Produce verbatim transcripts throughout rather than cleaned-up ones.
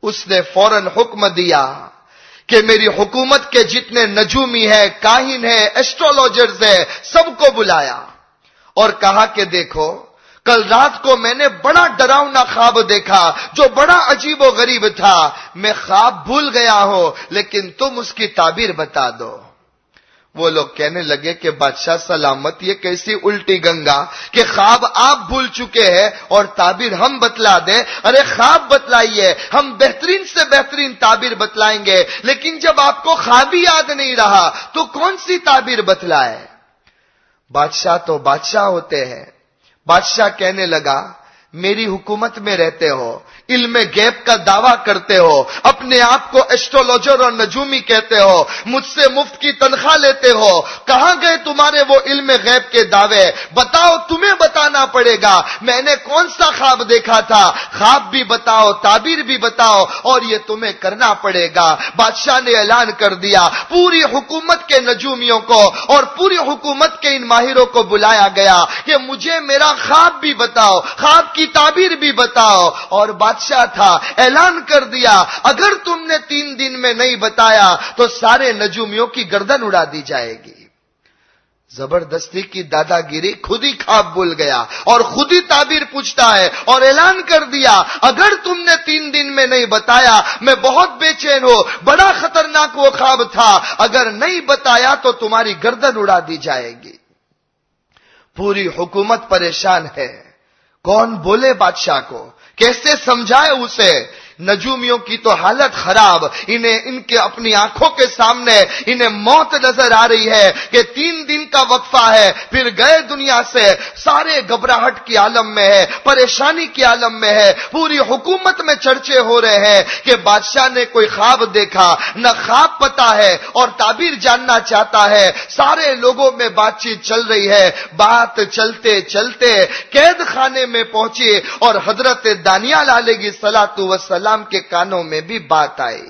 اس نے فوراً حکم دیا کہ میری حکومت کے جتنے نجومی ہیں، کاہن ہیں، ایسٹرولوجرز ہیں، سب کو بلایا اور کہا کہ دیکھو کل رات کو میں نے بڑا ڈراؤنا خواب دیکھا جو بڑا عجیب و غریب تھا، میں خواب بھول گیا ہوں لیکن تم اس کی تعبیر بتا دو۔ وہ لوگ کہنے لگے کہ بادشاہ سلامت، یہ کیسی الٹی گنگا کہ خواب آپ بھول چکے ہیں اور تعبیر ہم بتلا دیں؟ ارے خواب بتلائیے، ہم بہترین سے بہترین تعبیر بتلائیں گے، لیکن جب آپ کو خواب ہی یاد نہیں رہا تو کون سی تعبیر بتلائے؟ بادشاہ تو بادشاہ ہوتے ہیں۔ بادشاہ کہنے لگا میری حکومت میں رہتے ہو، علم غیب کا دعویٰ کرتے ہو، اپنے آپ کو ایسٹرولوجر اور نجومی کہتے ہو، مجھ سے مفت کی تنخواہ لیتے ہو، کہاں گئے تمہارے وہ علم غیب کے دعوے؟ بتاؤ، تمہیں بتانا پڑے گا میں نے کون سا خواب دیکھا تھا، خواب بھی بتاؤ، تعبیر بھی بتاؤ، اور یہ تمہیں کرنا پڑے گا۔ بادشاہ نے اعلان کر دیا، پوری حکومت کے نجومیوں کو اور پوری حکومت کے ان ماہروں کو بلایا گیا کہ مجھے میرا خواب بھی بتاؤ، خواب کی تعبیر بھی بتاؤ۔ اور بادشاہ تھا، اعلان کر دیا اگر تم نے تین دن میں نہیں بتایا تو سارے نجومیوں کی گردن اڑا دی جائے گی۔ زبردستی کی دادا گیری، خود ہی خواب بھول گیا اور خود ہی تعبیر پوچھتا ہے اور اعلان کر دیا اگر تم نے تین دن میں نہیں بتایا میں بہت بے چین ہوں، بڑا خطرناک وہ خواب تھا، اگر نہیں بتایا تو تمہاری گردن اڑا دی جائے گی۔ پوری حکومت پریشان ہے، کون بولے بادشاہ کو، کیسے سمجھائے اسے؟ نجومیوں کی تو حالت خراب، انہیں ان کے اپنی آنکھوں کے سامنے انہیں موت نظر آ رہی ہے کہ تین دن کا وقفہ ہے پھر گئے دنیا سے، سارے گھبراہٹ کی عالم میں ہے، پریشانی کی عالم میں ہے، پوری حکومت میں چرچے ہو رہے ہیں کہ بادشاہ نے کوئی خواب دیکھا، نہ خواب پتا ہے اور تعبیر جاننا چاہتا ہے۔ سارے لوگوں میں بات چیت چل رہی ہے، بات چلتے چلتے قید خانے میں پہنچی اور حضرت دانیال علیہ الصلوۃ والسلام کے کانوں میں بھی بات آئی۔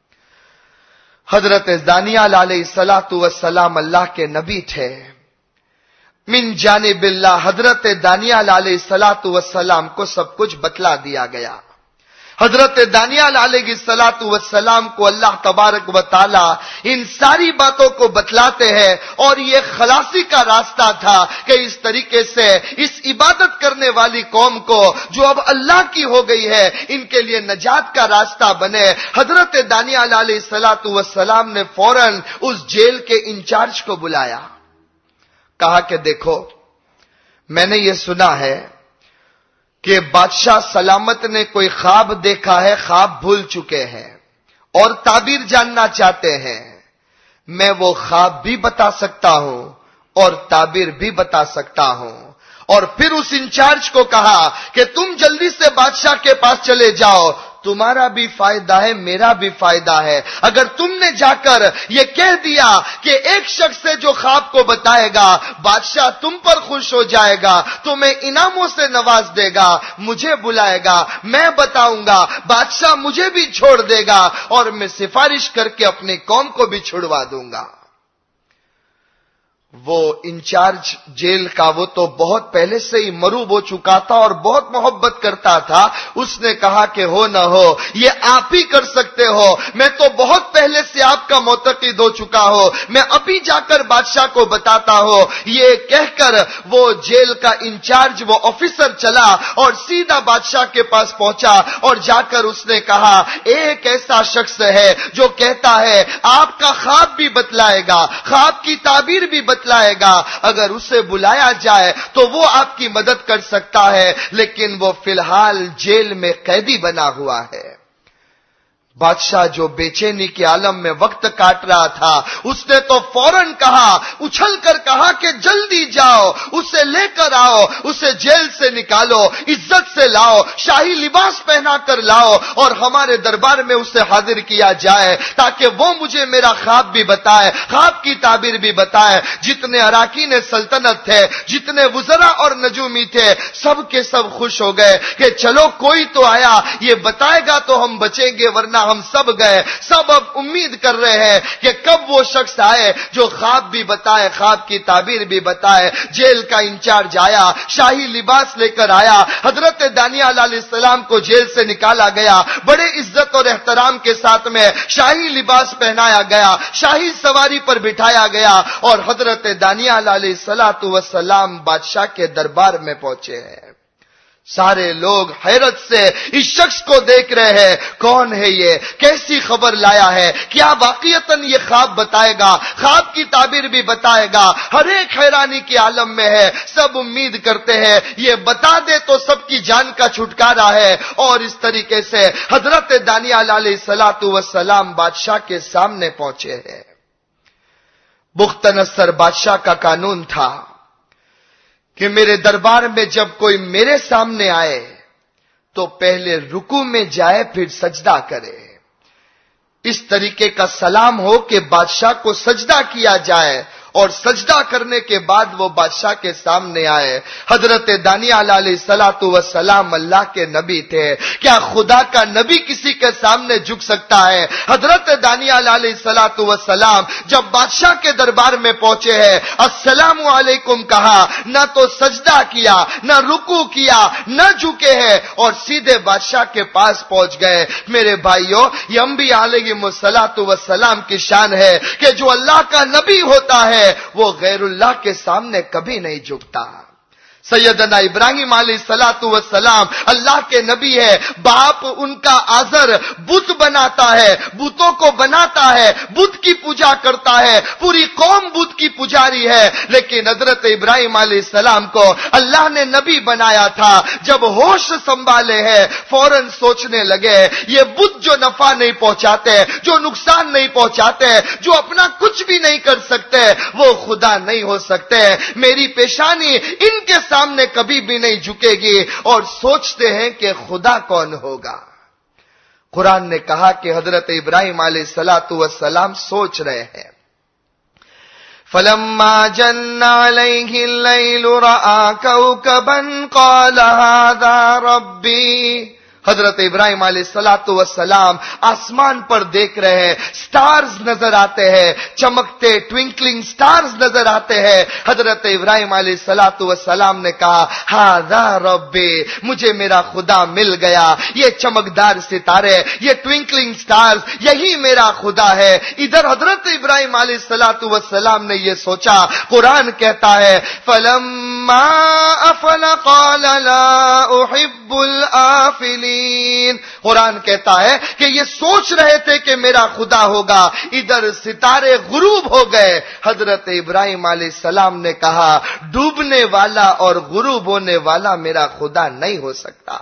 حضرت دانیال علیہ الصلوۃ والسلام اللہ کے نبی تھے، من جانب اللہ حضرت دانیال علیہ الصلوۃ والسلام کو سب کچھ بتلا دیا گیا۔ حضرت دانیال علیہ الصلوۃ والسلام کو اللہ تبارک و تعالی ان ساری باتوں کو بتلاتے ہیں، اور یہ خلاصی کا راستہ تھا کہ اس طریقے سے اس عبادت کرنے والی قوم کو جو اب اللہ کی ہو گئی ہے ان کے لیے نجات کا راستہ بنے۔ حضرت دانیال علیہ الصلوۃ والسلام نے فوراً اس جیل کے انچارج کو بلایا، کہا کہ دیکھو میں نے یہ سنا ہے کہ بادشاہ سلامت نے کوئی خواب دیکھا ہے، خواب بھول چکے ہیں اور تعبیر جاننا چاہتے ہیں۔ میں وہ خواب بھی بتا سکتا ہوں اور تعبیر بھی بتا سکتا ہوں۔ اور پھر اس انچارج کو کہا کہ تم جلدی سے بادشاہ کے پاس چلے جاؤ، تمہارا بھی فائدہ ہے میرا بھی فائدہ ہے۔ اگر تم نے جا کر یہ کہہ دیا کہ ایک شخص سے جو خواب کو بتائے گا بادشاہ تم پر خوش ہو جائے گا، تمہیں انعاموں سے نواز دے گا، مجھے بلائے گا، میں بتاؤں گا، بادشاہ مجھے بھی چھوڑ دے گا اور میں سفارش کر کے اپنی قوم کو بھی چھڑوا دوں گا۔ وہ انچارج جیل کا وہ تو بہت پہلے سے ہی مروب ہو چکا تھا اور بہت محبت کرتا تھا۔ اس نے کہا کہ ہو نہ ہو یہ آپ ہی کر سکتے ہو، میں تو بہت پہلے سے آپ کا معتقد ہو چکا ہوں، میں ابھی جا کر بادشاہ کو بتاتا ہوں۔ یہ کہہ کر وہ جیل کا انچارج وہ آفیسر چلا اور سیدھا بادشاہ کے پاس پہنچا اور جا کر اس نے کہا ایک ایسا شخص ہے جو کہتا ہے آپ کا خواب بھی بتلائے گا، خواب کی تعبیر بھی بتلائے لائے گا، اگر اسے بلایا جائے تو وہ آپ کی مدد کر سکتا ہے، لیکن وہ فی الحال جیل میں قیدی بنا ہوا ہے۔ بادشاہ جو بے چینی کے عالم میں وقت کاٹ رہا تھا اس نے تو فوراً کہا، اچھل کر کہا کہ جلدی جاؤ اسے لے کر آؤ، اسے جیل سے نکالو، عزت سے لاؤ، شاہی لباس پہنا کر لاؤ اور ہمارے دربار میں اسے حاضر کیا جائے تاکہ وہ مجھے میرا خواب بھی بتائے، خواب کی تعبیر بھی بتائے۔ جتنے اراکین سلطنت تھے، جتنے وزراء اور نجومی تھے، سب کے سب خوش ہو گئے کہ چلو کوئی تو آیا، یہ بتائے گا تو ہم بچیں گے ورنہ ہم سب گئے. سب اب امید کر رہے ہیں کہ کب وہ شخص آئے جو خواب بھی بتائے, خواب کی تعبیر بھی بتائے. جیل کا انچارج آیا, شاہی لباس لے کر آیا. حضرت دانیال علیہ السلام کو جیل سے نکالا گیا, بڑے عزت اور احترام کے ساتھ میں شاہی لباس پہنایا گیا, شاہی سواری پر بٹھایا گیا, اور حضرت دانیال علیہ الصلوۃ والسلام بادشاہ کے دربار میں پہنچے ہیں. سارے لوگ حیرت سے اس شخص کو دیکھ رہے ہیں, کون ہے یہ, کیسی خبر لایا ہے, کیا واقعتاً یہ خواب بتائے گا, خواب کی تعبیر بھی بتائے گا. ہر ایک حیرانی کے عالم میں ہے. سب امید کرتے ہیں یہ بتا دے تو سب کی جان کا چھٹکارا ہے. اور اس طریقے سے حضرت دانیال علیہ الصلوۃ والسلام بادشاہ کے سامنے پہنچے ہیں. بخت نصر بادشاہ کا قانون تھا کہ میرے دربار میں جب کوئی میرے سامنے آئے تو پہلے رکوع میں جائے پھر سجدہ کرے. اس طریقے کا سلام ہو کہ بادشاہ کو سجدہ کیا جائے, اور سجدہ کرنے کے بعد وہ بادشاہ کے سامنے آئے. حضرت دانیال علیہ الصلوۃ والسلام اللہ کے نبی تھے. کیا خدا کا نبی کسی کے سامنے جھک سکتا ہے؟ حضرت دانیال علیہ الصلوۃ والسلام جب بادشاہ کے دربار میں پہنچے ہیں, السلام علیکم کہا, نہ تو سجدہ کیا, نہ رکوع کیا, نہ جھکے ہیں, اور سیدھے بادشاہ کے پاس پہنچ گئے. میرے بھائیوں, یہ انبیاء علیہم الصلوۃ والسلام کی شان ہے کہ جو اللہ کا نبی ہوتا ہے وہ غیر اللہ کے سامنے کبھی نہیں جھکتا. سیدنا ابراہیم علیہ الصلوۃ والسلام اللہ کے نبی ہے. باپ ان کا آزر بت بناتا ہے, بتوں کو بناتا ہے, بت کی پوجا کرتا ہے, پوری قوم بت کی پجاری ہے. لیکن حضرت ابراہیم علیہ السلام کو اللہ نے نبی بنایا تھا. جب ہوش سنبھالے ہیں فوراً سوچنے لگے یہ بت جو نفع نہیں پہنچاتے, جو نقصان نہیں پہنچاتے, جو اپنا کچھ بھی نہیں کر سکتے, وہ خدا نہیں ہو سکتے. میری پیشانی ان کے سامنے کبھی بھی نہیں جھکے گی. اور سوچتے ہیں کہ خدا کون ہوگا. قرآن نے کہا کہ حضرت ابراہیم علیہ الصلوۃ والسلام سوچ رہے ہیں. فلما جن علیہ اللیل رأى کوکبا قال هذا ربی. حضرت ابراہیم علیہ الصلوۃ والسلام آسمان پر دیکھ رہے ہیں, سٹارز نظر آتے ہیں, چمکتے ٹوینکلنگ سٹارز نظر آتے ہیں. حضرت ابراہیم علیہ الصلوۃ والسلام نے کہا ھذا ربی, مجھے میرا خدا مل گیا. یہ چمکدار ستارے, یہ ٹوینکلنگ سٹارز, یہی میرا خدا ہے. ادھر حضرت ابراہیم علیہ الصلوۃ والسلام نے یہ سوچا. قرآن کہتا ہے فلما افل قال لا احب الآفلین. قرآن کہتا ہے کہ یہ سوچ رہے تھے کہ میرا خدا ہوگا, ادھر ستارے غروب ہو گئے. حضرت ابراہیم علیہ السلام نے کہا ڈوبنے والا اور غروب ہونے والا میرا خدا نہیں ہو سکتا.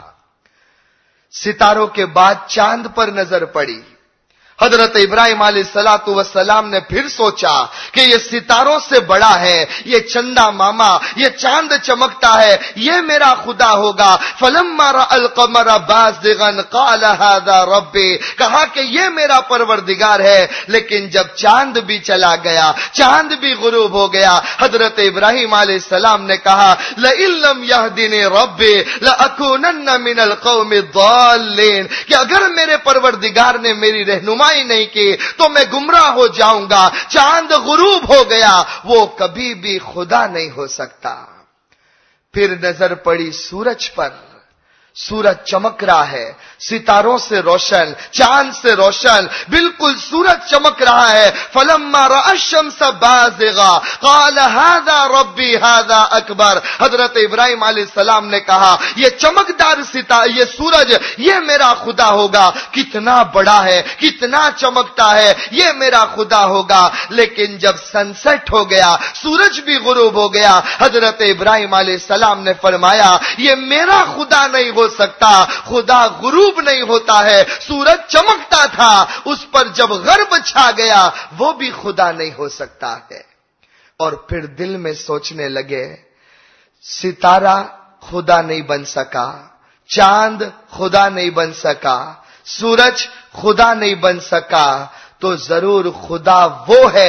ستاروں کے بعد چاند پر نظر پڑی. حضرت ابراہیم علیہ الصلوۃ والسلام نے پھر سوچا کہ یہ ستاروں سے بڑا ہے, یہ چندا ماما, یہ چاند چمکتا ہے, یہ میرا خدا ہوگا. فلما رأى القمر بازغا قال هذا ربی, کہا کہ یہ میرا پروردگار ہے. لیکن جب چاند بھی چلا گیا, چاند بھی غروب ہو گیا, حضرت ابراہیم علیہ السلام نے کہا لئن لم يهدني ربی لأكونن من القوم الضالین, کہ اگر میرے پروردگار نے میری رہنمائی نہیں کی تو میں گمراہ ہو جاؤں گا. چاند غروب ہو گیا, وہ کبھی بھی خدا نہیں ہو سکتا. پھر نظر پڑی سورج پر. سورج چمک رہا ہے, ستاروں سے روشن, چاند سے روشن, بالکل سورج چمک رہا ہے. فلما رأى الشمس بازغا قال هذا ربی هذا اکبر. حضرت ابراہیم علیہ السلام نے کہا یہ چمکدار ستارہ, یہ سورج, یہ میرا خدا ہوگا. کتنا بڑا ہے, کتنا چمکتا ہے, یہ میرا خدا ہوگا. لیکن جب سن سیٹ ہو گیا, سورج بھی غروب ہو گیا, حضرت ابراہیم علیہ السلام نے فرمایا یہ میرا خدا نہیں ہو سکتا. خدا غروب نہیں ہوتا ہے, سورج چمکتا تھا, اس پر جب غرب چھا گیا وہ بھی خدا نہیں ہو سکتا ہے. اور پھر دل میں سوچنے لگے ستارہ خدا نہیں بن سکا, چاند خدا نہیں بن سکا, سورج خدا نہیں بن سکا, تو ضرور خدا وہ ہے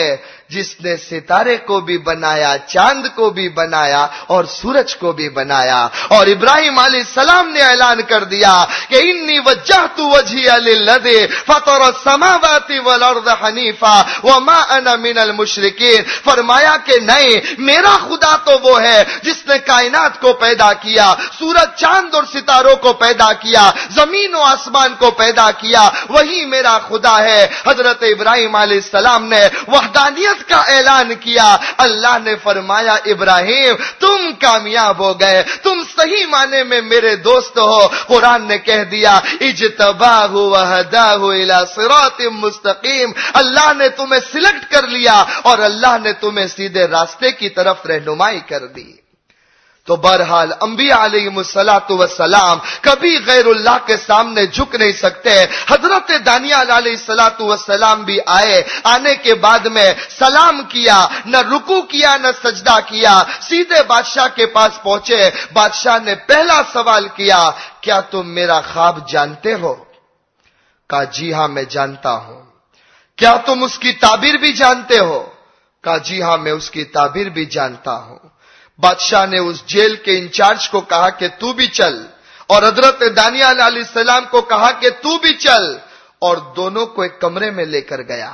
جس نے ستارے کو بھی بنایا, چاند کو بھی بنایا اور سورج کو بھی بنایا. اور ابراہیم علیہ السلام نے اعلان کر دیا کہ انی وجہت وجہی للذی فطر السماوات والارض حنیفا وما انا من المشرکین. فرمایا کہ نہیں, میرا خدا تو وہ ہے جس نے کائنات کو پیدا کیا, سورج چاند اور ستاروں کو پیدا کیا, زمین و آسمان کو پیدا کیا, وہی میرا خدا ہے. حضرت ابراہیم علیہ السلام نے وحدانیت کا اعلان کیا. اللہ نے فرمایا ابراہیم تم کامیاب ہو گئے, تم صحیح معنی میں میرے دوست ہو. قرآن نے کہہ دیا اجتباہ وہداہ الی صراط مستقیم. اللہ نے تمہیں سلیکٹ کر لیا اور اللہ نے تمہیں سیدھے راستے کی طرف رہنمائی کر دی. تو بہرحال انبیاء علیہم الصلوۃ والسلام کبھی غیر اللہ کے سامنے جھک نہیں سکتے. حضرت دانیال علیہ الصلوۃ والسلام بھی آئے, آنے کے بعد میں سلام کیا, نہ رکوع کیا نہ سجدہ کیا, سیدھے بادشاہ کے پاس پہنچے. بادشاہ نے پہلا سوال کیا, کیا تم میرا خواب جانتے ہو؟ کہا جی ہاں میں جانتا ہوں. کیا تم اس کی تعبیر بھی جانتے ہو؟ کہا جی ہاں میں اس کی تعبیر بھی جانتا ہوں. بادشاہ نے اس جیل کے انچارج کو کہا کہ تو بھی چل, اور حضرت دانیال علیہ السلام کو کہا کہ تو بھی چل, اور دونوں کو ایک کمرے میں لے کر گیا.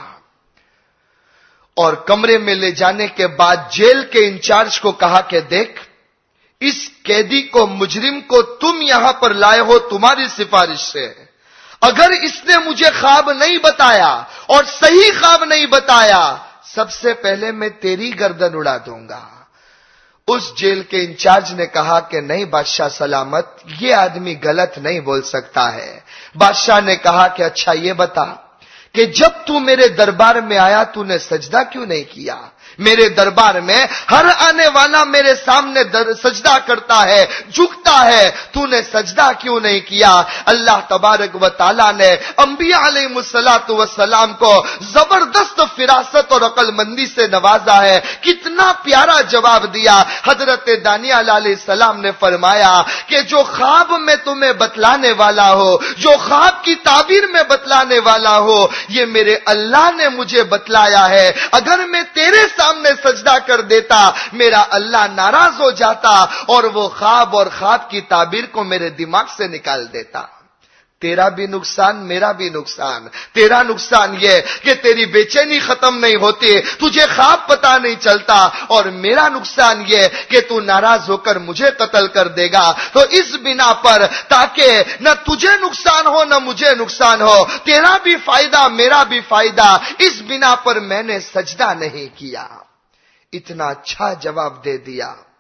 اور کمرے میں لے جانے کے بعد جیل کے انچارج کو کہا کہ دیکھ, اس قیدی کو, مجرم کو تم یہاں پر لائے ہو تمہاری سفارش سے. اگر اس نے مجھے خواب نہیں بتایا اور صحیح خواب نہیں بتایا, سب سے پہلے میں تیری گردن اڑا دوں گا. اس جیل کے انچارج نے کہا کہ نہیں بادشاہ سلامت, یہ آدمی غلط نہیں بول سکتا ہے. بادشاہ نے کہا کہ اچھا یہ بتا کہ جب تو میرے دربار میں آیا تو نے سجدہ کیوں نہیں کیا؟ میرے دربار میں ہر آنے والا میرے سامنے در سجدہ کرتا ہے, جھکتا ہے, تو نے سجدہ کیوں نہیں کیا؟ اللہ تبارک و تعالیٰ نے انبیاء علیہم الصلوۃ والسلام کو زبردست فراست اور عقل مندی سے نوازا ہے. کتنا پیارا جواب دیا. حضرت دانیال علیہ السلام نے فرمایا کہ جو خواب میں تمہیں بتلانے والا ہو, جو خواب کی تعبیر میں بتلانے والا ہو, یہ میرے اللہ نے مجھے بتلایا ہے. اگر میں تیرے سامنے سجدہ کر دیتا میرا اللہ ناراض ہو جاتا اور وہ خواب اور خواب کی تعبیر کو میرے دماغ سے نکال دیتا. تیرا بھی نقصان میرا بھی نقصان. تیرا نقصان یہ کہ تیری بے چینی ختم نہیں ہوتی, تجھے خواب پتا نہیں چلتا, اور میرا نقصان یہ کہ تو ناراض ہو کر مجھے قتل کر دے گا. تو اس بنا پر تاکہ نہ تجھے نقصان ہو نہ مجھے نقصان ہو, تیرا بھی فائدہ میرا بھی فائدہ, اس بنا پر میں نے سجدہ نہیں کیا. اتنا اچھا جواب دے دیا.